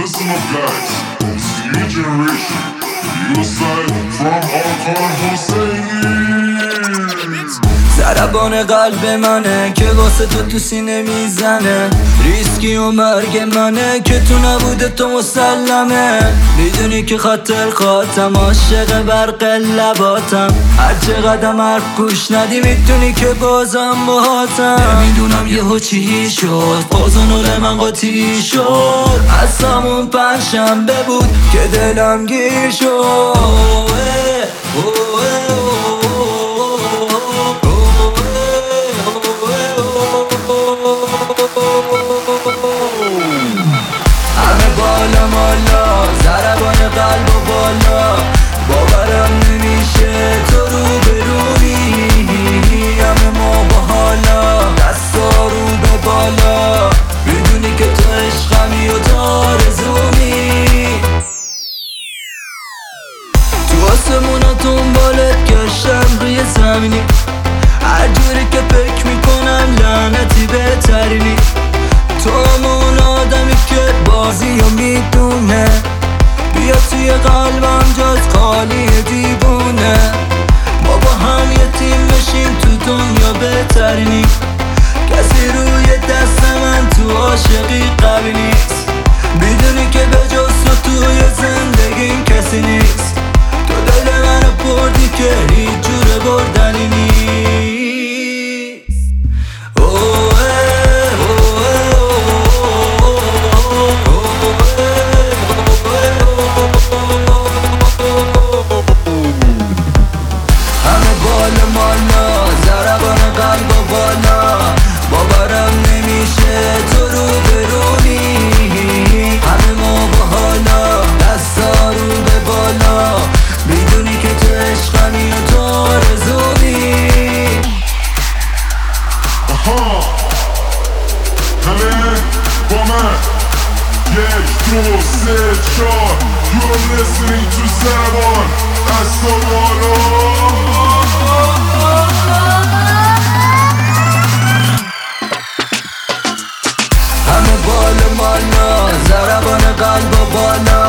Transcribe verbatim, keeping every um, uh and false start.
Listen up guys, it's the new generation. You side from Arkan Hussein. ضربان قلب منه که واسه تو تو سینه میزنه، ریسکی و مرگ منه که تو نبوده تو مسلمه. میدونی که خاطر خاطم عاشق برق لباتم، هر چه قدم حرف گوش ندی میدونی که بازم باهاتم. نمیدونم یهو چی شد، باز نور من قاطی شد، از همون پنجشنبه بود که دلم گیر شد. همه بالا مالا، ضربان قلب و بالا، باورم نمیشه تو رو برونی. همه ما با حالا، دستا رو به بالا، میدونی که تو عشقمی و تو آرزومی. تو آسموناتون بالت گشتم روی زمینی، هر جوری که فکر میکنم لعنتی بهترینی. تو همون آدمی که بازی رو میدونه، بیا توی قلبم جاز خالی دیوونه. ما با هم یه تیم بشیم تو دنیا بهترینی، کسی روی دست من تو عاشقی قوی نیست. میدونی که به جز تو توی زندگیم کسی نیست. تو دل منو بردی که هیچ جور بردنی نیست. ضربان قلب و بالا، باورم نمیشه تو رو برونی. همه ما با حالا، دستا رو به بالا، میدونی که تو عشقمی و تو آرزومی. آها همه با من یک دو سه چار. You're listening to ضربان دستا بالا. همه بالا مالا، ضربان قلب و بالا،